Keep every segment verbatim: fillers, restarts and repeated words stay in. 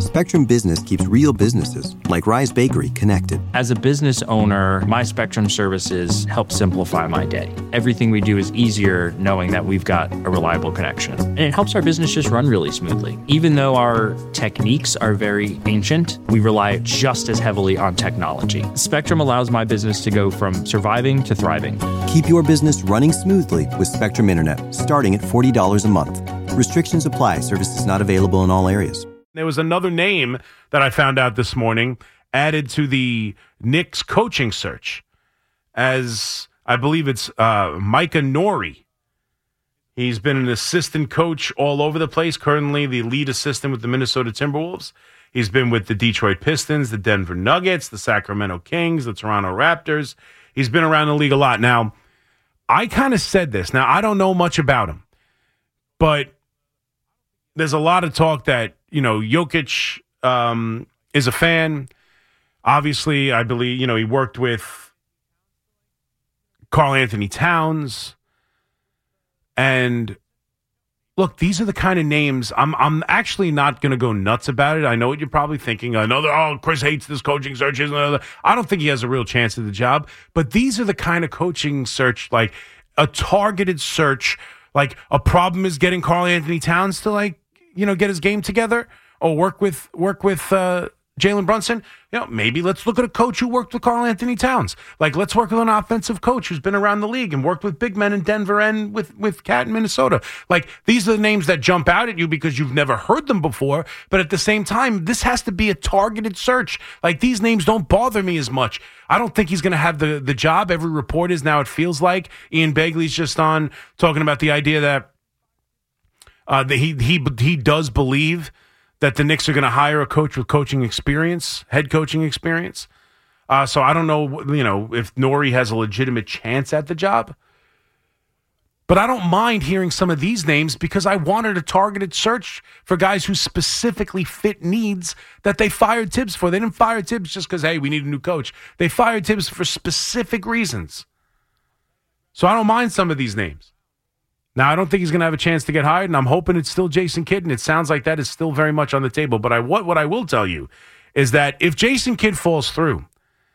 Spectrum Business keeps real businesses, like Rise Bakery, connected. As a business owner, my Spectrum services help simplify my day. Everything we do is easier knowing that we've got a reliable connection. And it helps our business just run really smoothly. Even though our techniques are very ancient, we rely just as heavily on technology. Spectrum allows my business to go from surviving to thriving. Keep your business running smoothly with Spectrum Internet, starting at forty dollars a month. Restrictions apply. Services not available in all areas. There was another name that I found out this morning added to the Knicks coaching search, as I believe it's uh, Micah Nori. He's been an assistant coach all over the place, currently the lead assistant with the Minnesota Timberwolves. He's been with the Detroit Pistons, the Denver Nuggets, the Sacramento Kings, the Toronto Raptors. He's been around the league a lot. Now, I kind of said this. Now, I don't know much about him, but there's a lot of talk that, you know, Jokic um, is a fan. Obviously, I believe, you know, he worked with Karl Anthony Towns. And look, these are the kind of names. I'm I'm actually not going to go nuts about it. I know what you're probably thinking. Another, oh, Chris hates this coaching search. Another. I don't think he has a real chance at the job. But these are the kind of coaching search, like a targeted search. Like a problem is getting Karl Anthony Towns to, like, you know, get his game together or work with work with uh, Jalen Brunson. You know, maybe let's look at a coach who worked with Karl Anthony Towns. Like, let's work with an offensive coach who's been around the league and worked with big men in Denver and with, with Cat in Minnesota. Like, these are the names that jump out at you because you've never heard them before. But at the same time, this has to be a targeted search. Like, these names don't bother me as much. I don't think he's going to have the, the job. Every report is now, it feels like. Ian Begley's just on talking about the idea that uh, that he he he does believe that the Knicks are going to hire a coach with coaching experience, head coaching experience. Uh, so I don't know, you know, if Nori has a legitimate chance at the job. But I don't mind hearing some of these names because I wanted a targeted search for guys who specifically fit needs that they fired Tibbs for. They didn't fire Tibbs just because, hey, we need a new coach. They fired Tibbs for specific reasons. So I don't mind some of these names. Now, I don't think he's going to have a chance to get hired, and I'm hoping it's still Jason Kidd, and it sounds like that is still very much on the table. But I, what, what I will tell you is that if Jason Kidd falls through,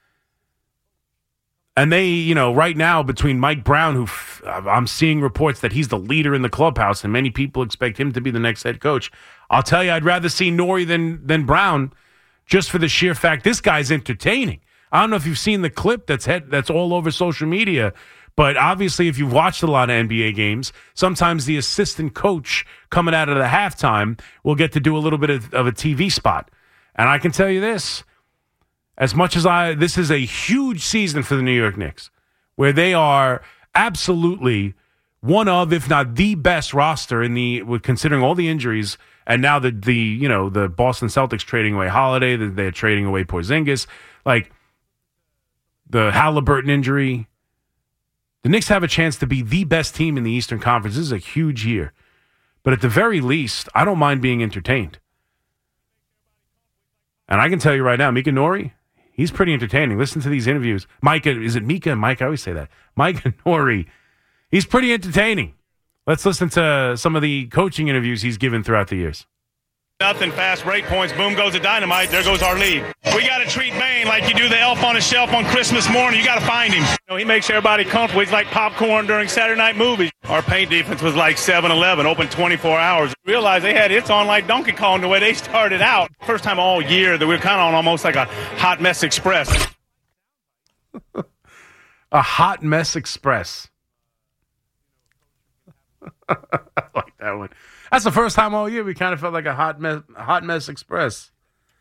and they, you know, right now between Mike Brown, who f- I'm seeing reports that he's the leader in the clubhouse, and many people expect him to be the next head coach, I'll tell you, I'd rather see Nori than than Brown, just for the sheer fact this guy's entertaining. I don't know if you've seen the clip that's head, that's all over social media. But obviously, if you've watched a lot of N B A games, sometimes the assistant coach coming out of the halftime will get to do a little bit of, of a T V spot. And I can tell you this, as much as I, this is a huge season for the New York Knicks, where they are absolutely one of, if not the best roster in the, considering all the injuries, and now the, the you know, the Boston Celtics trading away Holiday, they're trading away Porzingis, like the Halliburton injury. The Knicks have a chance to be the best team in the Eastern Conference. This is a huge year. But at the very least, I don't mind being entertained. And I can tell you right now, Mika Nori, he's pretty entertaining. Listen to these interviews. Micah, is it Mika and Mike? I always say that. Micah Nori, he's pretty entertaining. Let's listen to some of the coaching interviews he's given throughout the years. Nothing, fast break points, boom goes the dynamite, there goes our lead. We got to treat Bane like you do the elf on the shelf on Christmas morning. You got to find him. You know, he makes everybody comfortable. He's like popcorn during Saturday night movies. Our paint defense was like seven eleven, open twenty-four hours. Realized they had hits on like Donkey Kong the way they started out. First time all year that we were kind of on almost like a hot mess express. A hot mess express. I like that one. That's the first time all year we kind of felt like a hot mess, hot mess express.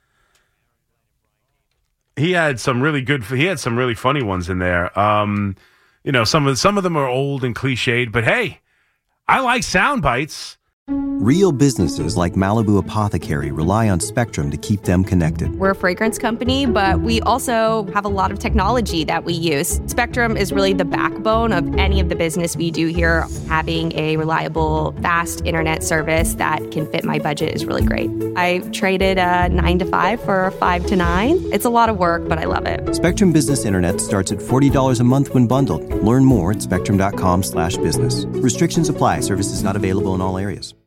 He had some really good. He had some really funny ones in there. Um, you know, some of some of them are old and cliched, but hey, I like sound bites. Real businesses like Malibu Apothecary rely on Spectrum to keep them connected. We're a fragrance company, but we also have a lot of technology that we use. Spectrum is really the backbone of any of the business we do here. Having a reliable, fast internet service that can fit my budget is really great. I traded a nine to five for a five to nine. It's a lot of work, but I love it. Spectrum Business Internet starts at forty dollars a month when bundled. Learn more at spectrum dot com slash business. Restrictions apply. Services not available in all areas.